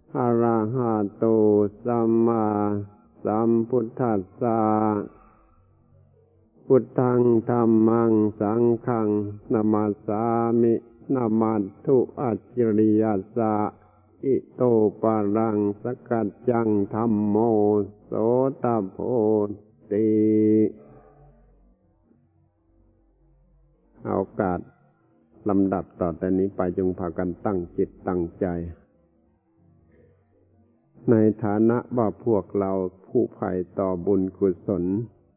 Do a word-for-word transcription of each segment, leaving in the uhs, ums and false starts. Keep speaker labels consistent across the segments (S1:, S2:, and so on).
S1: อะระหะโตสัมมาสัมพุทธัสสะพุทธังธัมมังสังฆังนะมัสสามินะมัสสุอัจฉริยัสสะอิโตปะรังสกัจจังธัมโมโสตโพธิเอาโอกาสลำดับต่อแต่นี้ไปจงพากันตั้งจิตตั้งใจในฐานะว่าพวกเราผู้ใฝ่ต่อบุญกุศล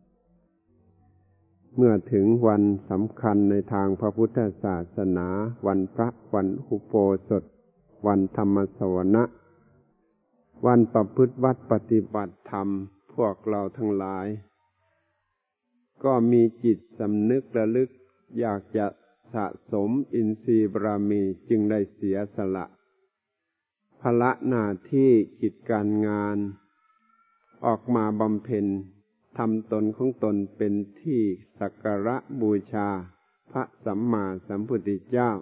S1: เมื่อถึงวันสำคัญในทางพระพุทธศาสนาวันพระวันอุโบสถวันธรรมสวนะวันประพฤติวัดปฏิบัติธรรมพวกเราทั้งหลายก็มีจิตสำนึกระลึกอยากจะสะสมอินทรีย์บารมีจึงได้เสียสละภาระหน้าที่กิจการงานออกมาบำเพ็ญทำตนของตนเป็นที่สักการะบูชาพระสัมมาสัมพุทธเจ้า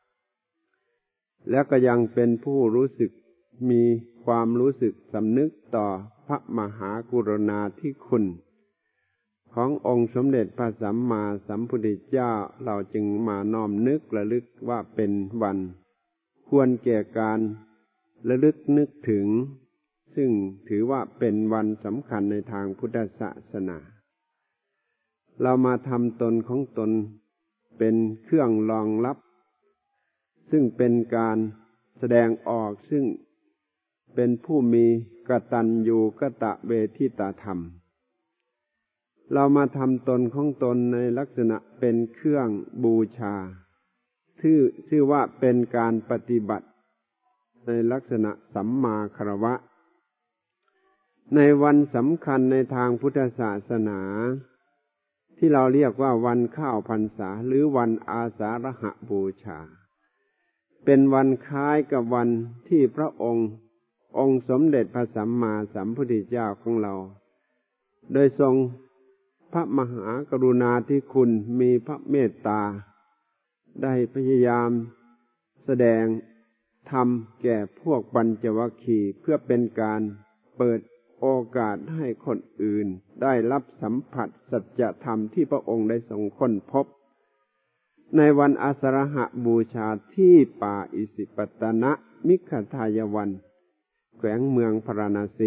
S1: แล้วก็ยังเป็นผู้รู้สึกมีความรู้สึกสำนึกต่อพระมหากรุณาธิคุณขององค์สมเด็จพระสัมมาสัมพุทธเจ้าเราจึงมาน้อมนึกระลึกว่าเป็นวันควรแก่การระลึกนึกถึงซึ่งถือว่าเป็นวันสำคัญในทางพุทธศาสนาเรามาทำตนของตนเป็นเครื่องรองรับซึ่งเป็นการแสดงออกซึ่งเป็นผู้มีกตัญญูกตเวทิตธรรมเรามาทำตนของตนในลักษณะเป็นเครื่องบูชาชื่อชื่อว่าเป็นการปฏิบัติในลักษณะสัมมาคารวะในวันสำคัญในทางพุทธศาสนาที่เราเรียกว่าวันเข้าพรรษาหรือวันอาสาฬหบูชาเป็นวันคล้ายกับวันที่พระองค์องค์สมเด็จพระสัมมาสัมพุทธเจ้าของเราโดยทรงพระมหากรุณาธิคุณมีพระเมตตาได้พยายามแสดงธรรมแก่พวกปัญจวัคคีย์เพื่อเป็นการเปิดโอกาสให้คนอื่นได้รับสัมผัสสัจธรรมที่พระองค์ได้ทรงค้นพบในวันอาสาฬหบูชาที่ป่าอิสิปตนะมิคทายวันแขวงเมืองพาราณสี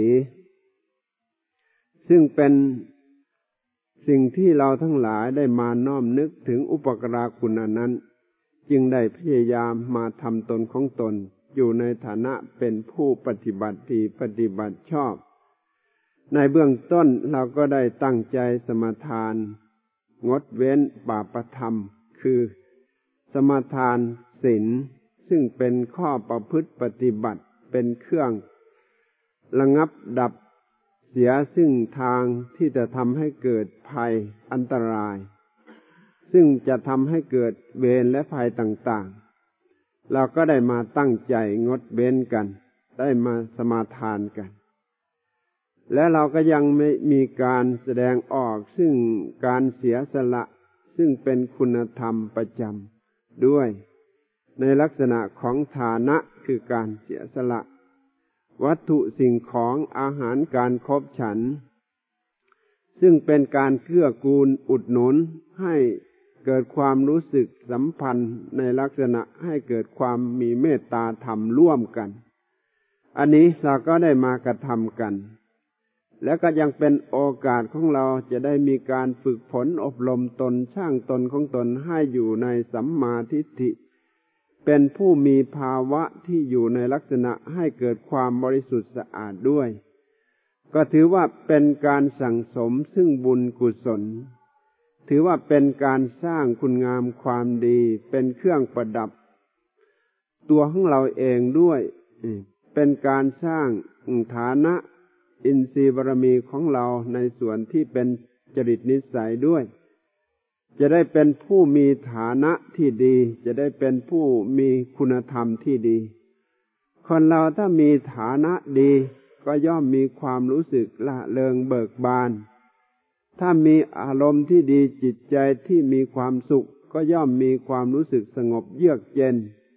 S1: ซึ่งเป็นสิ่งที่เราทั้งหลายได้มาน้อมนึกถึงอุปการะคุณนั้นจึงได้พยายามมาทำตนของตนอยู่ในฐานะเป็นผู้ปฏิบัติดีปฏิบัติชอบในเบื้องต้นเราก็ได้ตั้งใจสมาทานงดเว้นบาปธรรมคือสมาทานศีลซึ่งเป็นข้อประพฤติปฏิบัติเป็นเครื่องระงับดับเสียซึ่งทางที่จะทำให้เกิดภัยอันตรายซึ่งจะทำให้เกิดเวรและภัยต่างๆเราก็ได้มาตั้งใจงดเว้นกันได้มาสมาทานกันและเราก็ยังไม่มีการแสดงออกซึ่งการเสียสละซึ่งเป็นคุณธรรมประจำด้วยในลักษณะของฐานะคือการเสียสละวัตถุสิ่งของอาหารการคบฉันซึ่งเป็นการเกื้อกูลอุดหนุนให้เกิดความรู้สึกสัมพันธ์ในลักษณะให้เกิดความมีเมตตาธรรมร่วมกันอันนี้เราก็ได้มากระทำกันแล้วก็ยังเป็นโอกาสของเราจะได้มีการฝึกฝนอบรมตนช่างตนของตนให้อยู่ในสัมมาทิฏฐิเป็นผู้มีภาวะที่อยู่ในลักษณะให้เกิดความบริสุทธิ์สะอาดด้วยก็ถือว่าเป็นการสั่งสมซึ่งบุญกุศลถือว่าเป็นการสร้างคุณงามความดีเป็นเครื่องประดับตัวของเราเองด้วยเป็นการสร้างฐานะอินทรีย์บารมีของเราในส่วนที่เป็นจริตนิสัยด้วยจะได้เป็นผู้มีฐานะที่ดีจะได้เป็นผู้มีคุณธรรมที่ดีคนเราถ้ามีฐานะดีก็ย่อมมีความรู้สึกละเริงเบิกบานถ้ามีอารมณ์ที่ดีจิตใจที่มีความสุขก็ย่อมมีความรู้สึกสงบเยือกเย็น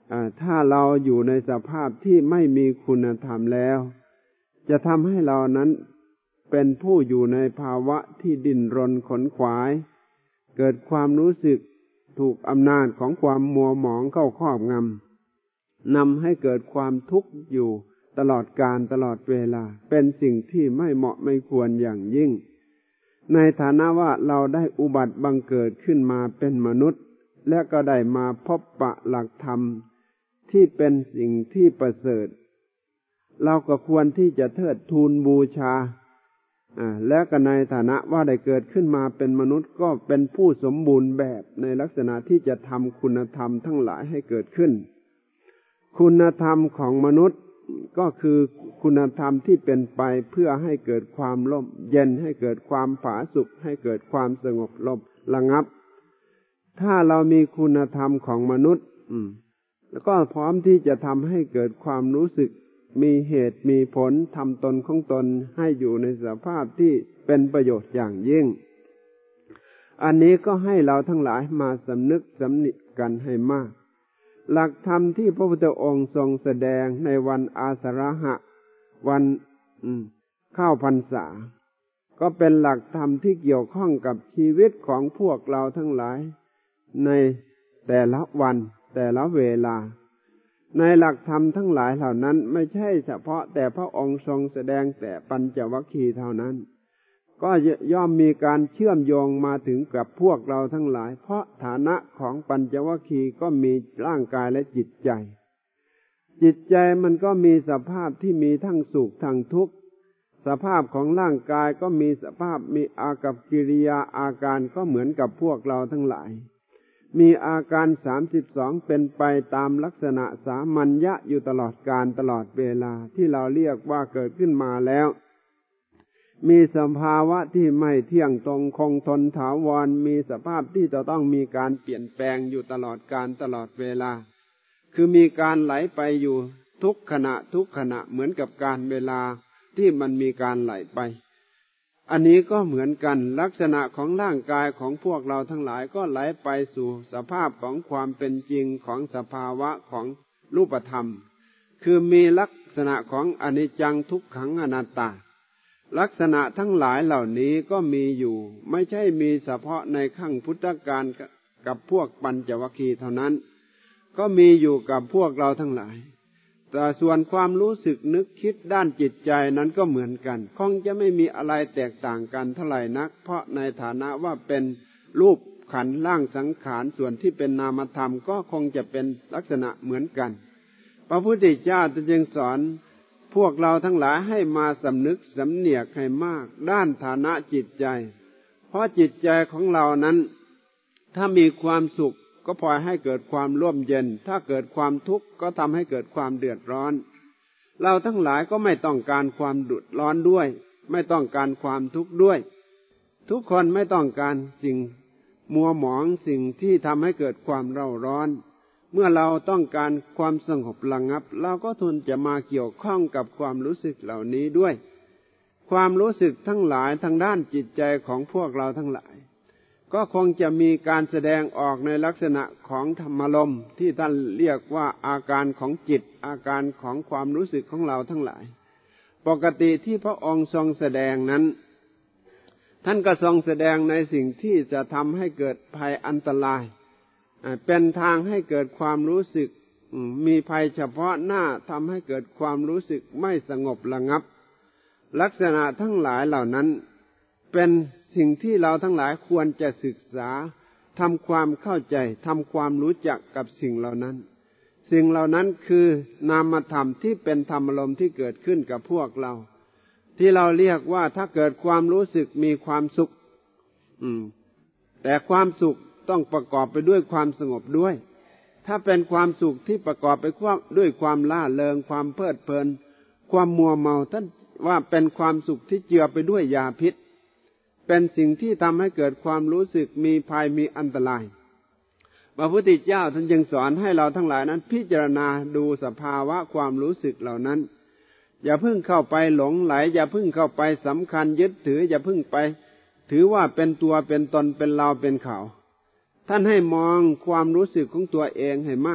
S1: ถ้าเราอยู่ในสภาพที่ไม่มีคุณธรรมแล้วจะทำให้เรานั้นเป็นผู้อยู่ในภาวะที่ดิ้นรนขนขวายเกิดความรู้สึกถูกอำนาจของความมัวหมองเข้าครอบงำนำให้เกิดความทุกข์อยู่ตลอดกาลตลอดเวลาเป็นสิ่งที่ไม่เหมาะไม่ควรอย่างยิ่งในฐานะว่าเราได้อุบัติบังเกิดขึ้นมาเป็นมนุษย์และก็ได้มาพบปะหลักธรรมที่เป็นสิ่งที่ประเสริฐเราก็ควรที่จะเทิดทูนบูชาอ่าและก็ในฐานะว่าได้เกิดขึ้นมาเป็นมนุษย์ก็เป็นผู้สมบูรณ์แบบในลักษณะที่จะทำคุณธรรมทั้งหลายให้เกิดขึ้นคุณธรรมของมนุษย์ก็คือคุณธรรมที่เป็นไปเพื่อให้เกิดความร่มเย็นให้เกิดความผาสุกให้เกิดความสงบลมระงับถ้าเรามีคุณธรรมของมนุษย์อืมแล้วก็พร้อมที่จะทำให้เกิดความรู้สึกมีเหตุมีผลทำตนของตนให้อยู่ในสภาพที่เป็นประโยชน์อย่างยิ่งอันนี้ก็ให้เราทั้งหลายมาสำนึกสำนึกกันให้มากหลักธรรมที่พระพุทธองค์ทรงแสดงในวันอาสาฬหะวันเข้าพรรษาก็เป็นหลักธรรมที่เกี่ยวข้องกับชีวิตของพวกเราทั้งหลายในแต่ละวันแต่ละเวลาในหลักธรรมทั้งหลายเหล่านั้นไม่ใช่เฉพาะแต่พระองค์ทรงแสดงแต่ปัญจวัคคีย์เท่านั้นก็ย่อมมีการเชื่อมโยงมาถึงกับพวกเราทั้งหลายเพราะฐานะของปัญจวัคคีย์ก็มีร่างกายและจิตใจจิตใจมันก็มีสภาพที่มีทั้งสุขทั้งทุกข์สภาพของร่างกายก็มีสภาพมีอากับกิริยาอาการก็เหมือนกับพวกเราทั้งหลายมีอาการสามสิบสองเป็นไปตามลักษณะสามัญญะอยู่ตลอดกาลตลอดเวลาที่เราเรียกว่าเกิดขึ้นมาแล้วมีสภาวะที่ไม่เที่ยงตรงคงทนถาวรมีสภาพที่จะต้องมีการเปลี่ยนแปลงอยู่ตลอดกาลตลอดเวลาคือมีการไหลไปอยู่ทุกขณะทุกขณะเหมือนกับการเวลาที่มันมีการไหลไปอันนี้ก็เหมือนกันลักษณะของร่างกายของพวกเราทั้งหลายก็ไหลไปสู่สภาพของความเป็นจริงของสภาวะของรูปธรรมคือมีลักษณะของอนิจจังทุกขังอนัตตาลักษณะทั้งหลายเหล่านี้ก็มีอยู่ไม่ใช่มีเฉพาะในขั้งพุทธกาลกับพวกปัญจวัคคีย์เท่านั้นก็มีอยู่กับพวกเราทั้งหลายแต่ส่วนความรู้สึกนึกคิดด้านจิตใจนั้นก็เหมือนกันคงจะไม่มีอะไรแตกต่างกันเท่าไหร่นักเพราะในฐานะว่าเป็นรูปขันธ์ร่างสังขารส่วนที่เป็นนามธรรมก็คงจะเป็นลักษณะเหมือนกันพระพุทธเจ้าจึงสอนพวกเราทั้งหลายให้มาสำนึกสำเนียกให้มากด้านฐานะจิตใจเพราะจิตใจของเรานั้นถ้ามีความสุขก็พลอยให้เกิดความร่มเย็นถ้าเกิดความทุกข์ก็ทำให้เกิดความเดือดร้อนเราทั้งหลายก็ไม่ต้องการความเดือดร้อนด้วยไม่ต้องการความทุกข์ด้วยทุกคนไม่ต้องการสิ่งมัวหมองสิ่งที่ทำให้เกิดความเร่าร้อนเมื่อเราต้องการความสงบระงับเราก็ทนจะมาเกี่ยวข้องกับความรู้สึกเหล่านี้ด้วยความรู้สึกทั้งหลายทางด้านจิตใจของพวกเราทั้งหลายก็คงจะมีการแสดงออกในลักษณะของธรรมลมที่ท่านเรียกว่าอาการของจิตอาการของความรู้สึกของเราทั้งหลายปกติที่พระองค์ทรงแสดงนั้นท่านก็ทรงแสดงในสิ่งที่จะทำให้เกิดภัยอันตรายเป็นทางให้เกิดความรู้สึกมีภัยเฉพาะหน้าทำให้เกิดความรู้สึกไม่สงบระงับลักษณะทั้งหลายเหล่านั้นเป็นสิ่งที่เราทั้งหลายควรจะศึกษาทำความเข้าใจทำความรู้จักกับสิ่งเหล่านั้นสิ่งเหล่านั้นคือนามธรรมที่เป็นธรรมอารมณ์ที่เกิดขึ้นกับพวกเราที่เราเรียกว่าถ้าเกิดความรู้สึกมีความสุขอืมแต่ความสุขต้องประกอบไปด้วยความสงบด้วยถ้าเป็นความสุขที่ประกอบไปด้วยความล่าเริงความเพลิดเพลินความมัวเมาท่านว่าเป็นความสุขที่เจือไปด้วยยาพิษเป็นสิ่งที่ทำให้เกิดความรู้สึกมีภัยมีอันตรายพระพุทธเจ้าท่านจึงสอนให้เราทั้งหลายนั้นพิจารณาดูสภาวะความรู้สึกเหล่านั้นอย่าเพิ่งเข้าไปหลงไหลอย่าเพิ่งเข้าไปสำคัญยึดถืออย่าเพิ่งไปถือว่าเป็นตัวเป็นตนเป็นเราเป็นเขาท่านให้มองความรู้สึกของตัวเองให้มาก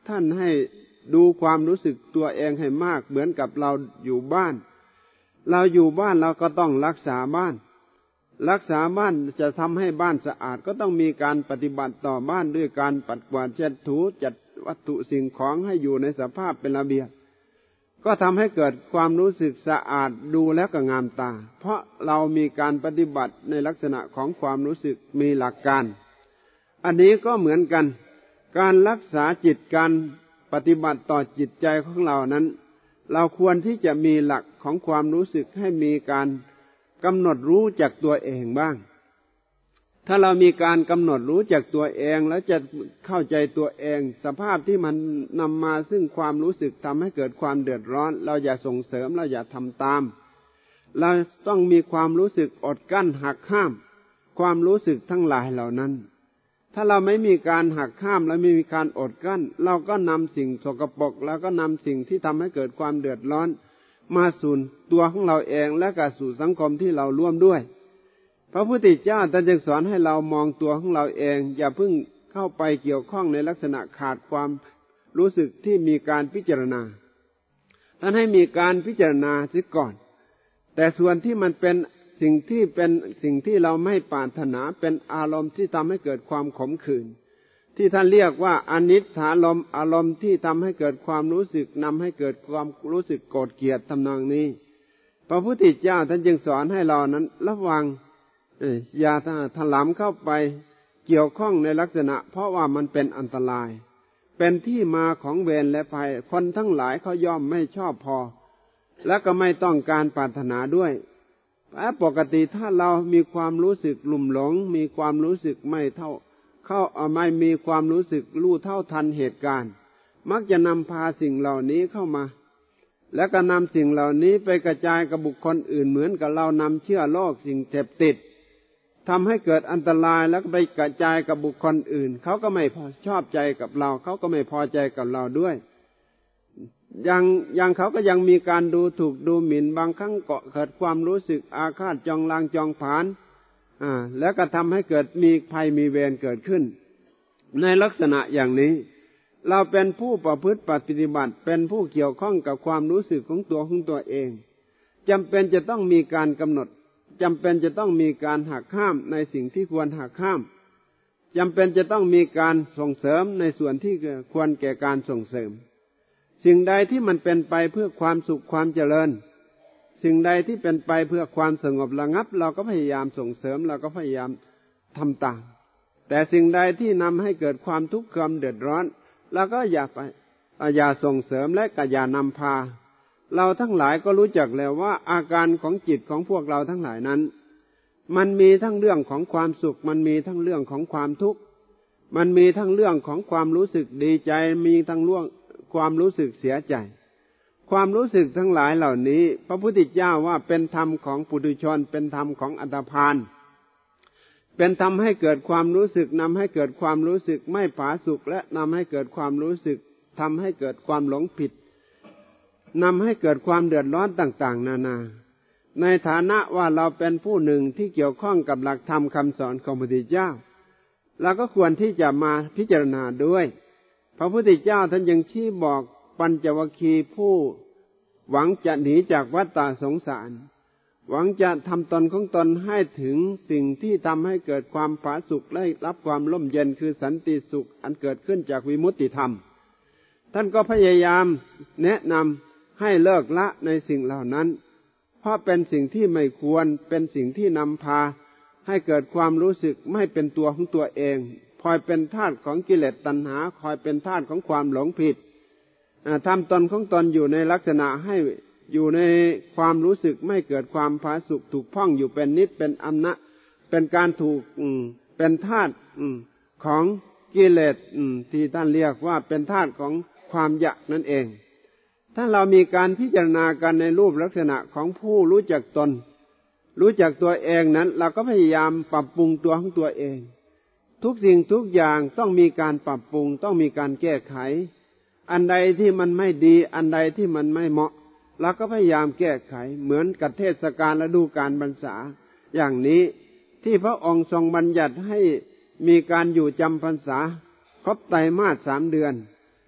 S1: ท่านให้ดูความรู้สึกตัวเองให้มากเหมือนกับเราอยู่บ้านเราอยู่บ้านเราก็ต้องรักษาบ้านรักษาบ้านจะทำให้บ้านสะอาดก็ต้องมีการปฏิบัติต่อบ้านด้วยการปัดกวาดเช็ดถูจัดวัตถุสิ่งของให้อยู่ในสภาพเป็นระเบียบก็ทำให้เกิดความรู้สึกสะอาดดูแล้วก็งามตาเพราะเรามีการปฏิบัติในลักษณะของความรู้สึกมีหลักการอันนี้ก็เหมือนกันการรักษาจิตการปฏิบัติต่อจิตใจของเรานั้นเราควรที่จะมีหลักของความรู้สึกให้มีการกำหนดรู้จักตัวเองบ้างถ้าเรามีการกำหนดรู้จักตัวเองแล้วจะเข้าใจตัวเองสภาพที่มันนำมาซึ่งความรู้สึกทำให้เกิดความเดือดร้อนเราอย่าส่งเสริมเราอย่าทำตามเราต้องมีความรู้สึกอดกั้นหักห้ามความรู้สึกทั้งหลายเหล่านั้นถ้าเราไม่มีการหักห้ามและไม่มีการอดกั้นเราก็นำสิ่งสกปรกแล้วก็นำสิ่งที่ทำให้เกิดความเดือดร้อนมาสู่ตัวของเราเองและก็สู่สังคมที่เราร่วมด้วยพระพุทธเจ้าท่านจึงสอนให้เรามองตัวของเราเองอย่าเพิ่งเข้าไปเกี่ยวข้องในลักษณะขาดความรู้สึกที่มีการพิจารณาท่านให้มีการพิจารณาเสียก่อนแต่ส่วนที่มันเป็นสิ่งที่เป็นสิ่งที่เราไม่ปรารถนาเป็นอารมณ์ที่ทำให้เกิดความขมขื่นที่ท่านเรียกว่าอนิจฐารมณ์อารมณ์ที่ทำให้เกิดความรู้สึกนำให้เกิดความรู้สึกโกรธเกลียดทำนองนี้พระพุทธเจ้าท่านจึงสอนให้เรานั้นระวังอย่าถลำเข้าไปเกี่ยวข้องในลักษณะเพราะว่ามันเป็นอันตรายเป็นที่มาของเวรและภัยคนทั้งหลายเขาย่อมไม่ชอบพอและก็ไม่ต้องการปรารถนาด้วยปกติถ้าเรามีความรู้สึกหลุ่มหลงมีความรู้สึกไม่เท่าเข้าไม่มีความรู้สึกรู้เท่าทันเหตุการณ์มักจะนำพาสิ่งเหล่านี้เข้ามาแล้วก็นำสิ่งเหล่านี้ไปกระจายกับบุคคลอื่นเหมือนกับเรานำเชื้อโรคสิ่งเสพติดทำให้เกิดอันตรายแล้วก็ไปกระจายกับบุคคลอื่นเขาก็ไม่ชอบใจกับเราเขาก็ไม่พอใจกับเราด้วยยังยังเขาก็ยังมีการดูถูกดูหมิ่นบางครั้งก็เกิดความรู้สึกอาฆาตจองลางจองผานอ่าแล้วก็ทำให้เกิดมีภัยมีเวรเกิดขึ้นในลักษณะอย่างนี้เราเป็นผู้ประพฤติปฏิบัติเป็นผู้เกี่ยวข้องกับความรู้สึกของตัวของตัวเองจำเป็นจะต้องมีการกำหนดจำเป็นจะต้องมีการหักห้ามในสิ่งที่ควรหักห้ามจำเป็นจะต้องมีการส่งเสริมในส่วนที่ควรแก่การส่งเสริมสิ่งใดที่มันเป็นไปเพื่อความสุขความเจริญสิ่งใดที่เป็นไปเพื่อความสงบระงับเราก็พยายามส่งเสริมเราก็พยายามทำตามแต่สิ่งใดที่นำให้เกิดความทุกข์ความเดือดร้อนเราก็อย่าไปอย่าส่งเสริมและก็อย่านำพาเราทั้งหลายก็รู้จักแล้วว่าอาการของจิตของพวกเราทั้งหลายนั้นมันมีทั้งเรื่องของความสุขมันมีทั้งเรื่องของความทุกข์มันมีทั้งเรื่องของความรู้สึกดีใจมีทั้งเรื่องความรู้สึกเสียใจความรู้สึกทั้งหลายเหล่านี้พระพุทธเจ้าว่าเป็นธรรมของปุถุชนเป็นธรรมของอัตภานเป็นธรรมให้เกิดความรู้สึกนำให้เกิดความรู้สึกไม่ผาสุกและนำให้เกิดความรู้สึกทำให้เกิดความหลงผิดนำให้เกิดความเดือดร้อนต่างๆนานาในฐานะว่าเราเป็นผู้หนึ่งที่เกี่ยวข้องกับหลักธรรมคำสอนของพระพุทธเจ้าเราก็ควรที่จะมาพิจารณาด้วยพระพุทธเจ้าท่านยังชี้บอกปัญจวัคคีย์ผู้หวังจะหนีจากวัฏฏะสงสารหวังจะทำตนของตนให้ถึงสิ่งที่ทำให้เกิดความผาสุกและรับความร่มเย็นคือสันติสุขอันเกิดขึ้นจากวิมุตติธรรมท่านก็พยายามแนะนำให้เลิกละในสิ่งเหล่านั้นเพราะเป็นสิ่งที่ไม่ควรเป็นสิ่งที่นำพาให้เกิดความรู้สึกไม่เป็นตัวของตัวเองคอยเป็นทาสของกิเลสตัณหาคอยเป็นทาสของความหลงผิดทำตนของตนอยู่ในลักษณะให้อยู่ในความรู้สึกไม่เกิดความผาสุกถูกพ่องอยู่เป็นนิจเป็นอำนะเป็นการถูกเป็นทาสของกิเลสที่ท่านเรียกว่าเป็นทาสของความอยากนั่นเองถ้าเรามีการพิจารณากันในรูปลักษณะของผู้รู้จักตนรู้จักตัวเองนั้นเราก็พยายามปรับปรุงตัวของตัวเองทุกสิ่งทุกอย่างต้องมีการปรับปรุงต้องมีการแก้ไขอันใดที่มันไม่ดีอันใดที่มันไม่เหมาะเราก็พยายามแก้ไขเหมือนกับเทศกาลฤดูกาลพรรษาอย่างนี้ที่พระองค์ทรงบัญญัติให้มีการอยู่จำพรรษาครบไตรมาสสามเดือน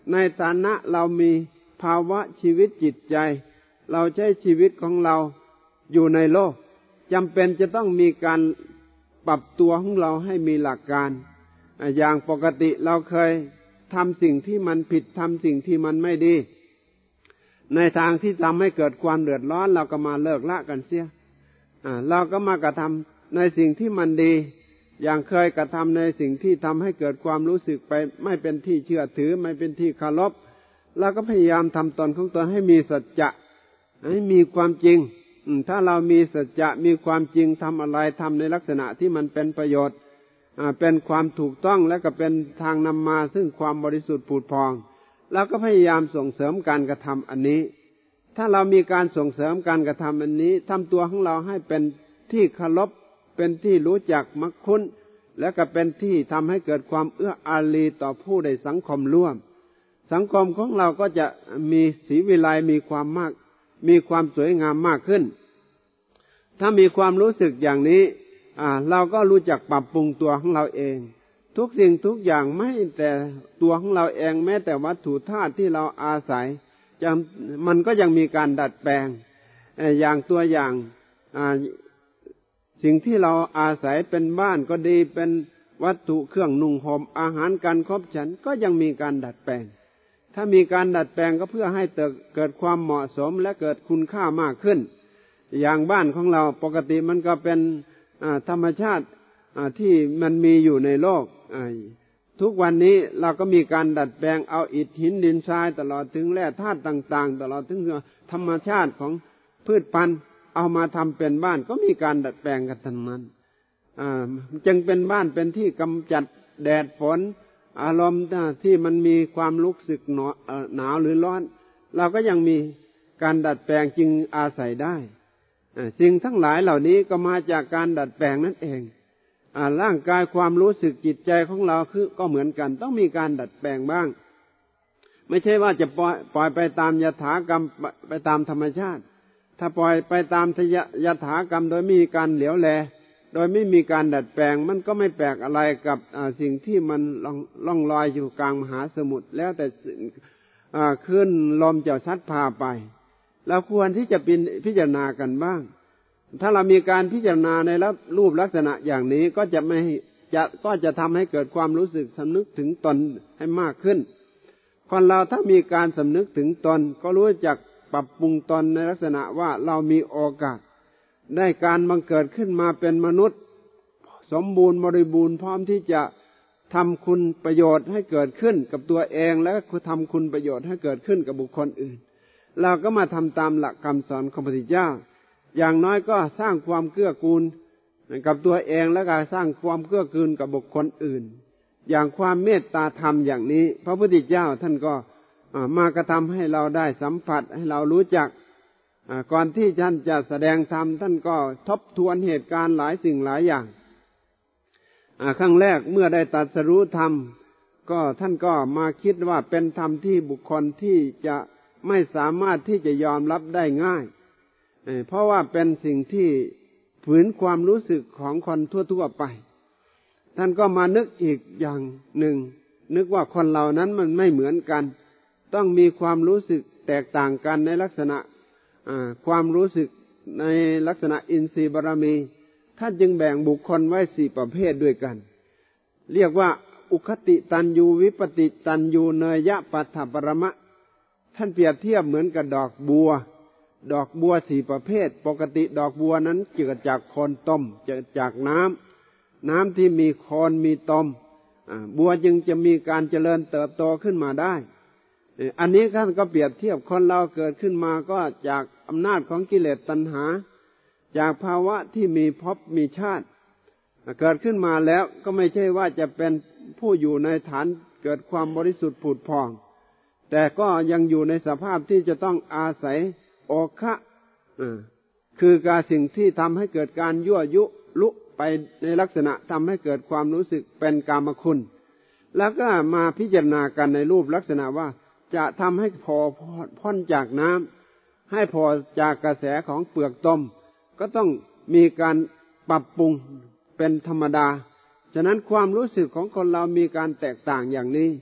S1: ในฐานะเรามีภาวะชีวิตจิตใจเราใช้ชีวิตของเราอยู่ในโลกจำเป็นจะต้องมีการปรับตัวของเราให้มีหลักการอย่างปกติเราเคยทำสิ่งที่มันผิดทำสิ่งที่มันไม่ดีในทางที่ทำให้เกิดความเดือดร้อนเราก็มาเลิกละกันเสียเราก็มากระทำในสิ่งที่มันดีอย่างเคยกระทำในสิ่งที่ทำให้เกิดความรู้สึกไปไม่เป็นที่เชื่อถือไม่เป็นที่เคารพเราก็พยายามทำตนของตนให้มีสัจจะให้มีความจริงถ้าเรามีสัจจะมีความจริงทำอะไรทำในลักษณะที่มันเป็นประโยชน์เป็นความถูกต้องและก็เป็นทางนำมาซึ่งความบริสุทธิ์ผุดพองเราก็พยายามส่งเสริมการกระทำอันนี้ถ้าเรามีการส่งเสริมการกระทำอันนี้ทำตัวของเราให้เป็นที่เคารพเป็นที่รู้จักมักคุ้นและก็เป็นที่ทำให้เกิดความเอื้ออารีต่อผู้ในสังคมร่วมสังคมของเราก็จะมีสีวิไลมีความมากมีความสวยงามมากขึ้นถ้ามีความรู้สึกอย่างนี้เราก็รู้จักปรับปรุงตัวของเราเองทุกสิ่งทุกอย่างไม่แต่ตัวของเราเองแม้แต่วัตถุธาตุที่เราอาศัยมันก็ยังมีการดัดแปลงอย่างตัวอย่างสิ่งที่เราอาศัยเป็นบ้านก็ดีเป็นวัตถุเครื่องนุ่งห่มอาหารการครบฉันก็ยังมีการดัดแปลงถ้ามีการดัดแปลงก็เพื่อให้เกิดความเหมาะสมและเกิดคุณค่ามากขึ้นอย่างบ้านของเราปกติมันก็เป็นธรรมชาติที่มันมีอยู่ในโลกทุกวันนี้เราก็มีการดัดแปลงเอาอิฐหินดินทรายตลอดถึงแร่ธาตุต่างๆตลอดถึงธรรมชาติของพืชพันธุ์เอามาทำเป็นบ้านก็มีการดัดแปลงกันทั้งนั้นจึงเป็นบ้านเป็นที่กำจัดแดดฝนอารมณ์ที่มันมีความรู้สึกหนาวหรือร้อนเราก็ยังมีการดัดแปลงจึงอาศัยได้สิ่งทั้งหลายเหล่านี้ก็มาจากการดัดแปลงนั่นเองร่างกายความรู้สึกจิตใจของเราคือก็เหมือนกันต้องมีการดัดแปลงบ้างไม่ใช่ว่าจะปล่อยปล่อยไปตามยถากรรมไปตามธรรมชาติถ้าปล่อยไปตามยถากรรมโดยไม่มีการเหลียวแลโดยไม่มีการดัดแปลงมันก็ไม่แปลกอะไรกับสิ่งที่มันล่องลอยอยู่กลางมหาสมุทรแล้วแต่ขึ้นลมจะซัดพาไปเราควรที่จะพิจารณากันบ้างถ้าเรามีการพิจารณาในรูปลักษณะอย่างนี้ก็จะไม่จะก็จะทำให้เกิดความรู้สึกสำนึกถึงตนให้มากขึ้นคนเราถ้ามีการสำนึกถึงตนก็รู้จักปรับปรุงตนในลักษณะว่าเรามีโอกาสได้การบังเกิดขึ้นมาเป็นมนุษย์สมบูรณ์บริบูรณ์พร้อมที่จะทำคุณประโยชน์ให้เกิดขึ้นกับตัวเองและทำคุณประโยชน์ให้เกิดขึ้นกับบุคคลอื่นเราก็มาทำตามหลักคำสอนของพระพุทธเจ้าอย่างน้อยก็สร้างความเกื้อกูลกับตัวเองและก็สร้างความเกื้อกูลกับบุคคลอื่นอย่างความเมตตาธรรมอย่างนี้พระพุทธเจ้าท่านก็มากระทำให้เราได้สัมผัสให้เรารู้จักก่อนที่ท่านจะแสดงธรรมท่านก็ทบทวนเหตุการณ์หลายสิ่งหลายอย่างครั้งแรกเมื่อได้ตรัสรู้ธรรมก็ท่านก็มาคิดว่าเป็นธรรมที่บุคคลที่จะไม่สามารถที่จะยอมรับได้ง่ายเพราะว่าเป็นสิ่งที่ฝืนความรู้สึกของคนทั่วๆไปท่านก็มานึกอีกอย่างหนึ่งนึกว่าคนเหล่านั้นมันไม่เหมือนกันต้องมีความรู้สึกแตกต่างกันในลักษณะความรู้สึกในลักษณะอินทรีย์บารมีท่านจึงแบ่งบุคคลไว้สี่ประเภทด้วยกันเรียกว่าอุคติตันยูวิปติตันยูเนยยะปัฏฐปรมะท่านเปรียบเทียบเหมือนกับดอกบัวดอกบัวสี่ประเภทปกติดอกบัวนั้นเกิดจากโคลนต้มเกิดจากน้ำน้ำที่มีโคลนมีตมบัวจึงจะมีการเจริญเติบโตขึ้นมาได้อันนี้ท่านก็เปรียบเทียบคนเราเกิดขึ้นมาก็จากอำนาจของกิเลสตัณหาจากภาวะที่มีภพมีชาติเกิดขึ้นมาแล้วก็ไม่ใช่ว่าจะเป็นผู้อยู่ในฐานเกิดความบริสุทธิ์ผุดผ่องแต่ก็ยังอยู่ในสภาพที่จะต้องอาศัยโอคะคือการสิ่งที่ทำให้เกิดการยั่วยุลุไปในลักษณะทำให้เกิดความรู้สึกเป็นกามคุณแล้วก็มาพิจารณากันในรูปลักษณะว่าจะทำให้พอพ้นจากน้ำให้พอจากกระแสของเปลือกตมก็ต้องมีการปรับปรุงเป็นธรรมดาฉะนั้นความรู้สึกของคนเรามีการแตกต่างอย่างนี้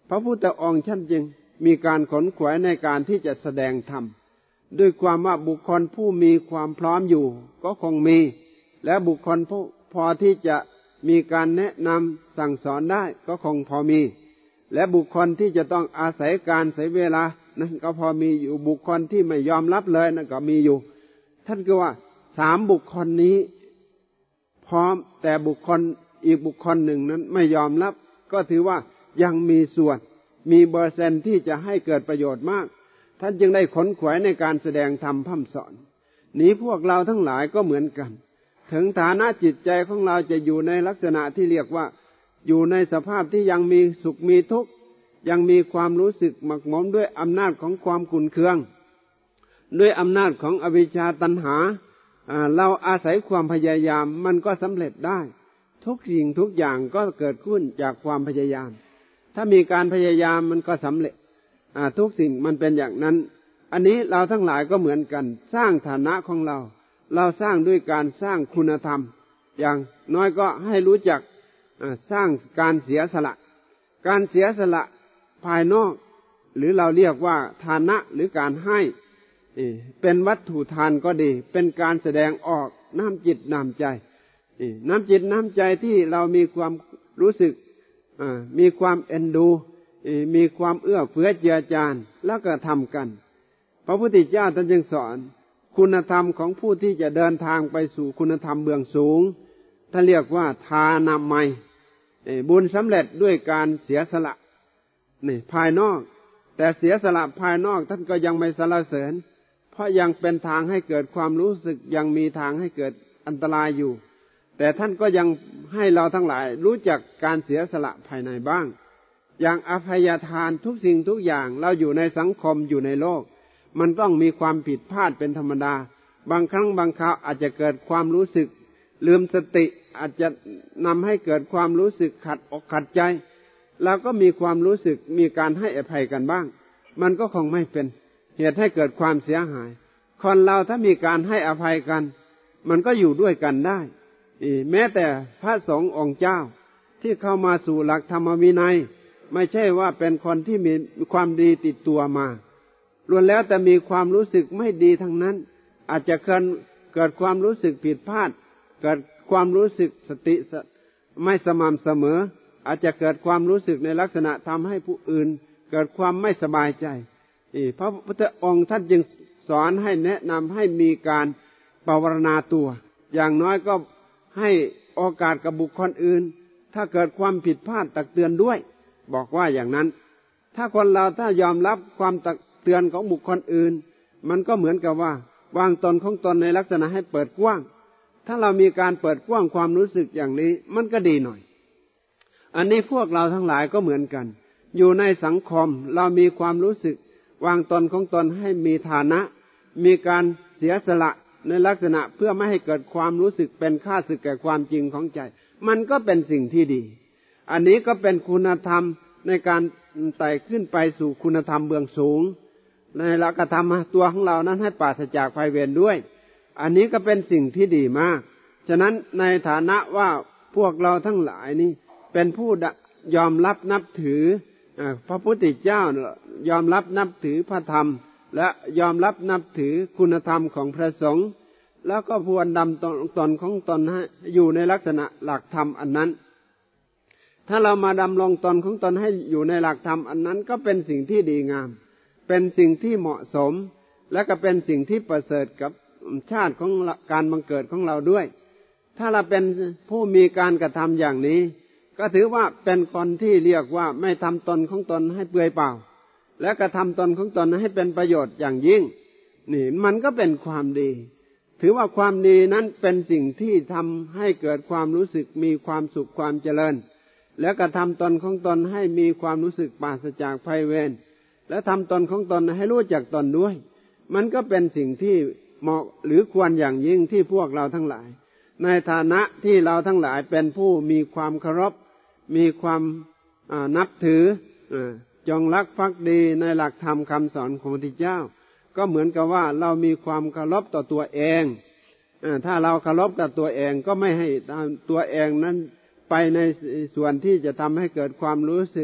S1: พระพุทธองค์ท่านจึงมีการขนขวายในการที่จะแสดงธรรมด้วยความว่าบุคคลผู้มีความพร้อมอยู่ก็คงมีและบุคคลผู้พอที่จะมีการแนะนำสั่งสอนได้ก็คงพอมีและบุคคลที่จะต้องอาศัยการเสียเวลานั่นก็พอมีอยู่บุคคลที่ไม่ยอมรับเลยนั่นก็มีอยู่ท่านก็ว่าสามบุคคลนี้พร้อมแต่บุคคลอีกบุคคลหนึ่งนั้นไม่ยอมรับก็ถือว่ายังมีส่วนมีเปอร์เซ็นต์ที่จะให้เกิดประโยชน์มากท่านจึงได้ขนขวายในการแสดงธรรมพร่ำสอนนี้พวกเราทั้งหลายก็เหมือนกันถึงฐานะจิตใจของเราจะอยู่ในลักษณะที่เรียกว่าอยู่ในสภาพที่ยังมีสุขมีทุกข์ยังมีความรู้สึกหมักหมมด้วยอำนาจของความขุ่นเคืองด้วยอำนาจของอวิชชาตัณหาเราอาศัยความพยายามมันก็สำเร็จได้ทุกสิ่งทุกอย่างก็เกิดขึ้นจากความพยายามถ้ามีการพยายามมันก็สำเร็จทุกสิ่งมันเป็นอย่างนั้นอันนี้เราทั้งหลายก็เหมือนกันสร้างฐานะของเราเราสร้างด้วยการสร้างคุณธรรมอย่างน้อยก็ให้รู้จักสร้างการเสียสละการเสียสละภายนอกหรือเราเรียกว่าทานะหรือการให้เป็นวัตถุทานก็ดีเป็นการแสดงออกน้ำจิตน้ำใจน้ำจิตน้ำใจที่เรามีความรู้สึกมีความเอ็นดูมีความเอื้อเฟื้อเจือจานแล้วก็ทำกันพระพุทธเจ้าท่านจึงสอนคุณธรรมของผู้ที่จะเดินทางไปสู่คุณธรรมเบื้องสูงท่านเรียกว่าทานามัยบุญสำเร็จด้วยการเสียสละนี่ภายนอกแต่เสียสละภายนอกท่านก็ยังไม่สรรเสริญเพราะยังเป็นทางให้เกิดความรู้สึกยังมีทางให้เกิดอันตรายอยู่แต่ท่านก็ยังให้เราทั้งหลายรู้จักการเสียสละภายในบ้างอย่างอภัยทานทุกสิ่งทุกอย่างเราอยู่ในสังคมอยู่ในโลกมันต้องมีความผิดพลาดเป็นธรรมดาบางครั้งบางคราวอาจจะเกิดความรู้สึกลืมสติอาจจะนำให้เกิดความรู้สึกขัดอกขัดใจเราก็มีความรู้สึกมีการให้อภัยกันบ้างมันก็คงไม่เป็นเหตุให้เกิดความเสียหายคนเราถ้ามีการให้อภัยกันมันก็อยู่ด้วยกันได้แม้แต่พระสงฆ์องค์เจ้าที่เข้ามาสู่หลักธรรมวินัยไม่ใช่ว่าเป็นคนที่มีความดีติดตัวมาล้วนแล้วแต่มีความรู้สึกไม่ดีทั้งนั้นอาจจะเกิดเกิดความรู้สึกผิดพลาดเกิดความรู้สึกสติไม่สม่ำเสมออาจจะเกิดความรู้สึกในลักษณะทำให้ผู้อื่นเกิดความไม่สบายใจพระพุทธองค์ท่านจึงสอนให้แนะนำให้มีการภาวนาตัวอย่างน้อยก็ให้โอกาสกับบุคคลอื่นถ้าเกิดความผิดพลาดตักเตือนด้วยบอกว่าอย่างนั้นถ้าคนเราถ้ายอมรับความตักเตือนของบุคคลอื่นมันก็เหมือนกับว่าวางตนของตนในลักษณะให้เปิดกว้างถ้าเรามีการเปิดกว้างความรู้สึกอย่างนี้มันก็ดีหน่อยอันนี้พวกเราทั้งหลายก็เหมือนกันอยู่ในสังคมเรามีความรู้สึกวางตนของตนให้มีฐานะมีการเสียสละในลักษณะเพื่อไม่ให้เกิดความรู้สึกเป็นค่าศึกแก่ความจริงของใจมันก็เป็นสิ่งที่ดีอันนี้ก็เป็นคุณธรรมในการไต่ขึ้นไปสู่คุณธรรมเบื้องสูงในหลักธรรมตัวของเรานั้นให้ปราศจากภัยเวรด้วยอันนี้ก็เป็นสิ่งที่ดีมากฉะนั้นในฐานะว่าพวกเราทั้งหลายนี้เป็นผู้ยอมรับนับถือพระพุทธเจ้ายอมรับนับถือพระธรรมและยอมรับนับถือคุณธรรมของพระสงฆ์แล้วก็พวนดำตนตนของตนให้อยู่ในลักษณะหลักธรรมอันนั้นถ้าเรามาดำรงตนของตนให้อยู่ในหลักธรรมอันนั้นก็เป็นสิ่งที่ดีงามเป็นสิ่งที่เหมาะสมและก็เป็นสิ่งที่ประเสริฐกับชาติของการบังเกิดของเราด้วยถ้าเราเป็นผู้มีการกระทำอย่างนี้ก็ถือว่าเป็นคนที่เรียกว่าไม่ทำตนของตนให้เปลือยเปล่าและกระทำตนของตนให้เป็นประโยชน์อย่างยิ่งนี่มันก็เป็นความดีถือว่าความดีนั้นเป็นสิ่งที่ทำให้เกิดความรู้สึกมีความสุขความเจริญและกระทำตนของตนให้มีความรู้สึกปราศจากภัยเวรและทำตนของตนให้รู้จักตนด้วยมันก็เป็นสิ่งที่เหมาะหรือควรอย่างยิ่งที่พวกเราทั้งหลายในฐานะที่เราทั้งหลายเป็นผู้มีความเคารพมีความนับถือจงรักภักดีในหลักธรรมคำสอนของพระพุทธเจ้าก็เหมือนกับว่าเรามีความเคารพต่อตัวเองถ้าเราเคารพต่อตัวเองก็ไม่ให้ตัวเองนั้นไปในส่วนที่จะทำให้เกิดความรู้สึก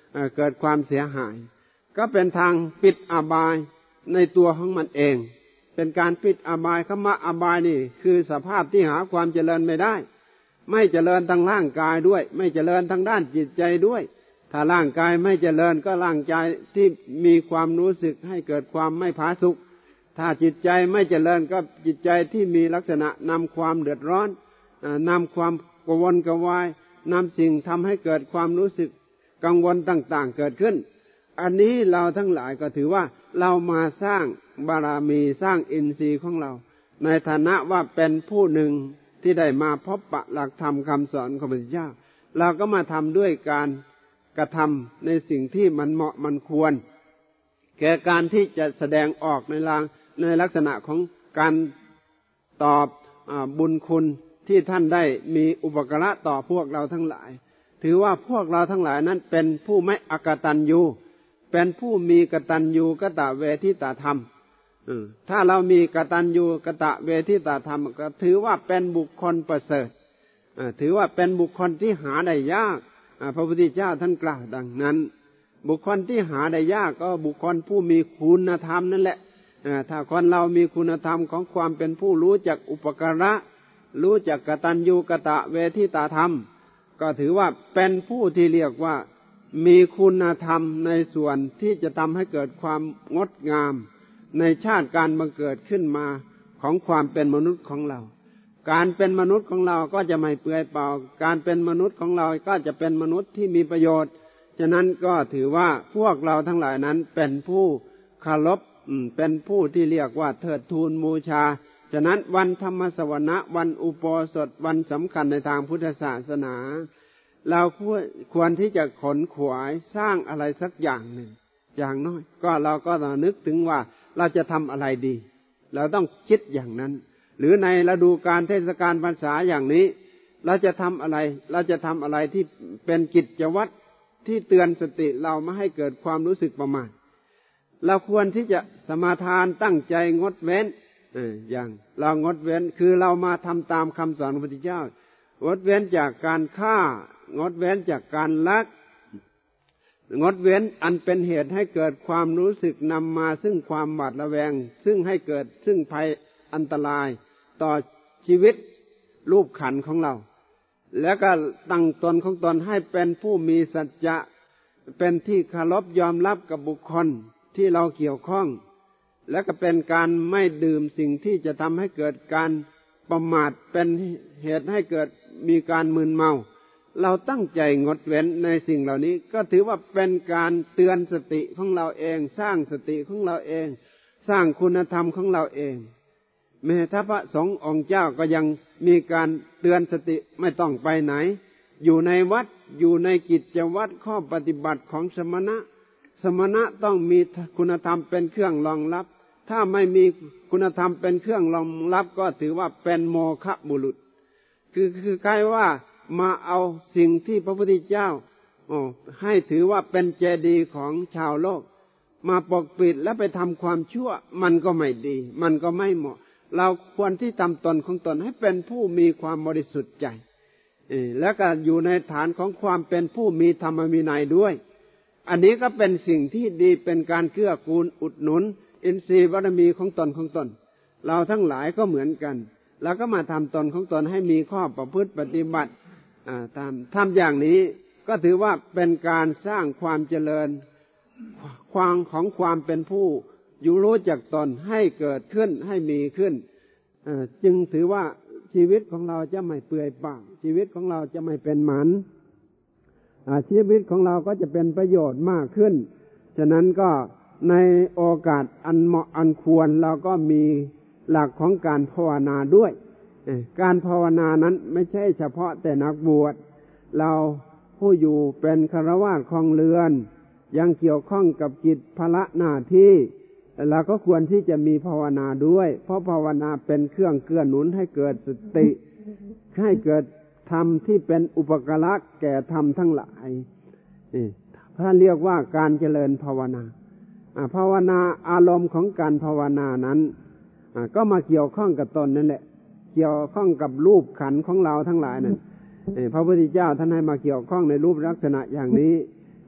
S1: เกิดความเสียหายก็เป็นทางปิดอบายในตัวของมันเองเป็นการปิดอบายคำว่าอบายนี่คือสภาพที่หาความเจริญไม่ได้ไม่เจริญทางร่างกายด้วยไม่เจริญทางด้านจิตใจด้วยถ้าร่างกายไม่เจริญก็ร่างกายที่มีความรู้สึกให้เกิดความไม่ผาสุกถ้าจิตใจไม่เจริญก็จิตใจที่มีลักษณะนำความเดือดร้อนนำความกวนกวายนำสิ่งทำให้เกิดความรู้สึกกังวลต่างๆเกิดขึ้นอันนี้เราทั้งหลายก็ถือว่าเรามาสร้างบารมีสร้างอินทรีย์ของเราในฐานะว่าเป็นผู้หนึ่งที่ได้มาพบปะหลักธรรมคำสอนของพระพุทธเจ้าเราก็มาทำด้วยการกระทำในสิ่งที่มันเหมาะมันควรแก่การที่จะแสดงออกในลางในลักษณะของการตอบบุญคุณที่ท่านได้มีอุปการะต่อพวกเราทั้งหลายถือว่าพวกเราทั้งหลายนั้นเป็นผู้ไม่อกตัญญูเป็นผู้มีกตัญญูกตเวทิตธรรมถ้าเรามีกตัญญูกตเวทิตธรรมก็ถือว่าเป็นบุคคลประเสริฐถือว่าเป็นบุคคลที่หาได้ยากพระพุทธเจ้าท่านกล่าวดังนั้นบุคคลที่หาได้ยากก็บุคคลผู้มีคุณธรรมนั่นแหละถ้าคนเรามีคุณธรรมของความเป็นผู้รู้จักอุปการะรู้จักกตัญญูกตเวทิตธรรมก็ถือว่าเป็นผู้ที่เรียกว่ามีคุณธรรมในส่วนที่จะทำให้เกิดความงดงามในชาติการบังเกิดขึ้นมาของความเป็นมนุษย์ของเราการเป็นมนุษย์ของเราก็จะไม่เปลือยเปล่าการเป็นมนุษย์ของเราก็จะเป็นมนุษย์ที่มีประโยชน์ฉะนั้นก็ถือว่าพวกเราทั้งหลายนั้นเป็นผู้เคารพเป็นผู้ที่เรียกว่าเทิดทูนบูชาฉะนั้นวันธรรมสวนะวันอุโบสถวันสำคัญในทางพุทธศาสนาเราควรที่จะขนขวายสร้างอะไรสักอย่างหนึ่งอย่างน้อยก็เราก็ต้องนึกถึงว่าเราจะทำอะไรดีเราต้องคิดอย่างนั้นหรือในฤดูกาลเทศกาลพรรษาอย่างนี้เราจะทำอะไรเราจะทำอะไรที่เป็นกิจวัตรที่เตือนสติเราไม่ให้เกิดความรู้สึกประมาทเราควรที่จะสมาทานตั้งใจงดเว้นเอออย่างเรางดเว้นคือเรามาทำตามคำสอนของพระพุทธเจ้างดเว้นจากการฆ่างดเว้นจากการลักงดเว้นอันเป็นเหตุให้เกิดความรู้สึกนำมาซึ่งความหวาดระแวงซึ่งให้เกิดซึ่งภัยอันตรายต่อชีวิตรูปขันธ์ของเราแล้วก็ตั้งตนของตนให้เป็นผู้มีสัจจะเป็นที่เคารพยอมรับกับบุคคลที่เราเกี่ยวข้องและก็เป็นการไม่ดื่มสิ่งที่จะทำให้เกิดการประมาทเป็นเหตุให้เกิดมีการมึนเมาเราตั้งใจงดเว้นในสิ่งเหล่านี้ก็ถือว่าเป็นการเตือนสติของเราเองสร้างสติของเราเองสร้างคุณธรรมของเราเองแม้ถ้าพระสงฆ์องค์เจ้าก็ยังมีการเตือนสติไม่ต้องไปไหนอยู่ในวัดอยู่ในกิจวัตรข้อปฏิบัติของสมณะสมณะต้องมีคุณธรรมเป็นเครื่องรองรับถ้าไม่มีคุณธรรมเป็นเครื่องรองรับก็ถือว่าเป็นโมฆะบุรุษคือคือใครว่ามาเอาสิ่งที่พระพุทธเจ้าให้ถือว่าเป็นเจดีย์ของชาวโลกมาปกปิดแล้วไปทำความชั่วมันก็ไม่ดีมันก็ไม่เหมาะเราควรที่ทำตนของตนให้เป็นผู้มีความบริสุทธิ์ใจแล้วก็อยู่ในฐานของความเป็นผู้มีธรรมวินัยด้วยอันนี้ก็เป็นสิ่งที่ดีเป็นการเกื้อกูลอุดหนุนอินทรีย์บารมีของตนของตนเราทั้งหลายก็เหมือนกันเราก็มาทำตนของตนให้มีข้อประพฤติปฏิบัติทำทำอย่างนี้ก็ถือว่าเป็นการสร้างความเจริญความของความเป็นผู้อยู่รู้จักตนให้เกิดขึ้นให้มีขึ้นจึงถือว่าชีวิตของเราจะไม่เปื่อยเปล่าชีวิตของเราจะไม่เป็นหมันชีวิตของเราก็จะเป็นประโยชน์มากขึ้นฉะนั้นก็ในโอกาสอันเหมาะอันควรเราก็มีหลักของการภาวนาด้วยการภาวนานั้นไม่ใช่เฉพาะแต่นักบวชเราผู้อยู่เป็นฆราวาสครองเรือนยังเกี่ยวข้องกับกิจภาระหน้าที่เราก็ควรที่จะมีภาวนาด้วยเพราะภาวนาเป็นเครื่องเกื้อหนุนให้เกิดสติให้เกิดธรรมที่เป็นอุปการะแก่ธรรมทั้งหลายนี่ท่านเรียกว่าการเจริญภาวนาภาวนาอารมณ์ของการภาวนานั้นก็มาเกี่ยวข้องกับตนนั่นแหละเกี่ยวข้องกับรูปขันธ์ของเราทั้งหลายนั่นพระพุทธเจ้าท่านให้มาเกี่ยวข้องในรูปลักษณะอย่างนี้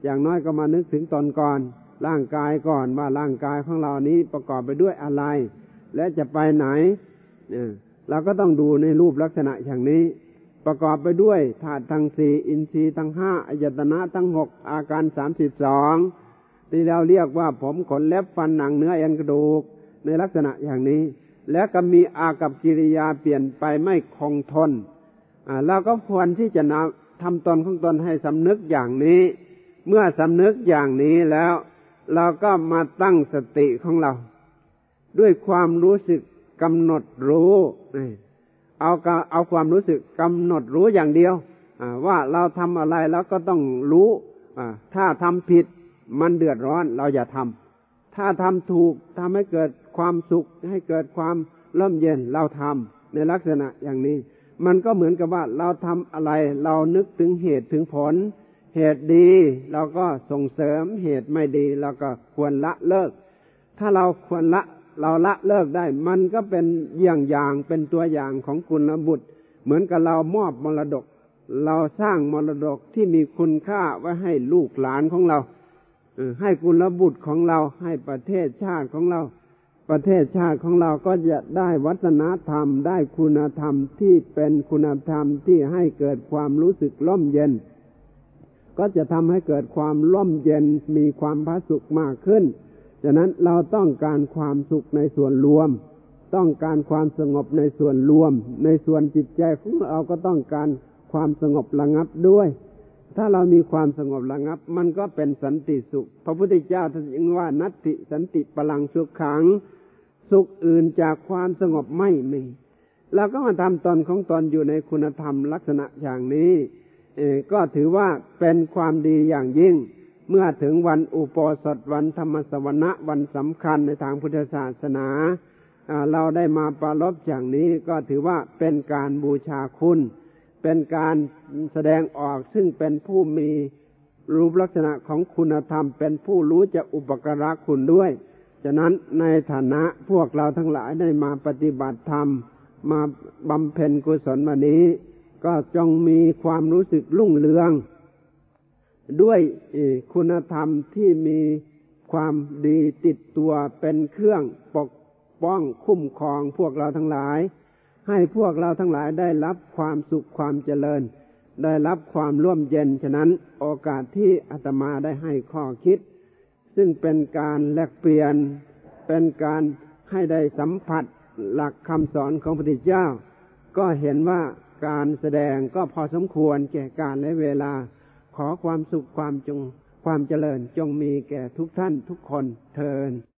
S1: อย่างน้อยก็มานึกถึงตนก่อนร่างกายก่อนว่าร่างกายของเรานี้ประกอบไปด้วยอะไรและจะไปไหนเนี่ยเราก็ต้องดูในรูปลักษณะอย่างนี้ประกอบไปด้วยธาตุทั้งสี่อินทรีย์ทั้งห้าอายตนะทั้งหกอาการสามสิบสองที่เราเรียกว่าผมขนเล็บฟันหนังเนื้อเอ็นกระดูกในลักษณะอย่างนี้และก็มีอากับกิริยาเปลี่ยนไปไม่คงทนอ่าเราก็ควรที่จะทำตนของตนให้สำนึกอย่างนี้เมื่อสำนึกอย่างนี้แล้วเราก็มาตั้งสติของเราด้วยความรู้สึกกำหนดรู้เอาเอาความรู้สึกกำหนดรู้อย่างเดียวว่าเราทำอะไรแล้วก็ต้องรู้ถ้าทำผิดมันเดือดร้อนเราอย่าทำถ้าทำถูกทำให้เกิดความสุขให้เกิดความร่มเย็นเราทำในลักษณะอย่างนี้มันก็เหมือนกับว่าเราทำอะไรเรานึกถึงเหตุถึงผลเหตุดีเราก็ส่งเสริมเหตุไม่ดีเราก็ควรละเลิกถ้าเราควรละเราละเลิกได้มันก็เป็นเยี่ยงอย่างเป็นตัวอย่างของกุลบุตรเหมือนกับเรามอบมรดกเราสร้างมรดกที่มีคุณค่าไว้ให้ลูกหลานของเราให้กุลบุตรของเราให้ประเทศชาติของเราประเทศชาติของเราก็จะได้วัฒนธรรมได้คุณธรรมที่เป็นคุณธรรมที่ให้เกิดความรู้สึกร่มเย็นก็จะทำให้เกิดความร่มเย็นมีความผาสุกมากขึ้นฉะนั้นเราต้องการความสุขในส่วนรวมต้องการความสงบในส่วนรวมในส่วนจิตใจของเราก็ต้องการความสงบระงับด้วยถ้าเรามีความสงบระงับมันก็เป็นสันติสุขพระพุทธเจ้าท่านจึงว่านัตติสันติพลังสุขขังสุขอื่นจากความสงบไม่มีเราก็มาทำตนของตนอยู่ในคุณธรรมลักษณะอย่างนี้ก็ถือว่าเป็นความดีอย่างยิ่งเมื่อถึงวันอุโบสถวันธรรมสวนะวันสำคัญในทางพุทธศาสนาเราได้มาปรารภอย่างนี้ก็ถือว่าเป็นการบูชาคุณเป็นการแสดงออกซึ่งเป็นผู้มีรูปลักษณะของคุณธรรมเป็นผู้รู้จักอุปการะคุณด้วยฉะนั้นในฐานะพวกเราทั้งหลายได้มาปฏิบัติธรรมมาบำเพ็ญกุศลวันนี้ก็จงมีความรู้สึกรุ่งเรืองด้วยคุณธรรมที่มีความดีติดตัวเป็นเครื่องปกป้องคุ้มครองพวกเราทั้งหลายให้พวกเราทั้งหลายได้รับความสุขความเจริญได้รับความร่มเย็นฉะนั้นโอกาสที่อาตมาได้ให้ข้อคิดซึ่งเป็นการแลกเปลี่ยนเป็นการให้ได้สัมผัสหลักคำสอนของพระพุทธเจ้าก็เห็นว่าการแสดงก็พอสมควรแก่กาลและเวลาขอความสุขความจงความเจริญจงมีแก่ทุกท่านทุกคนเทอญ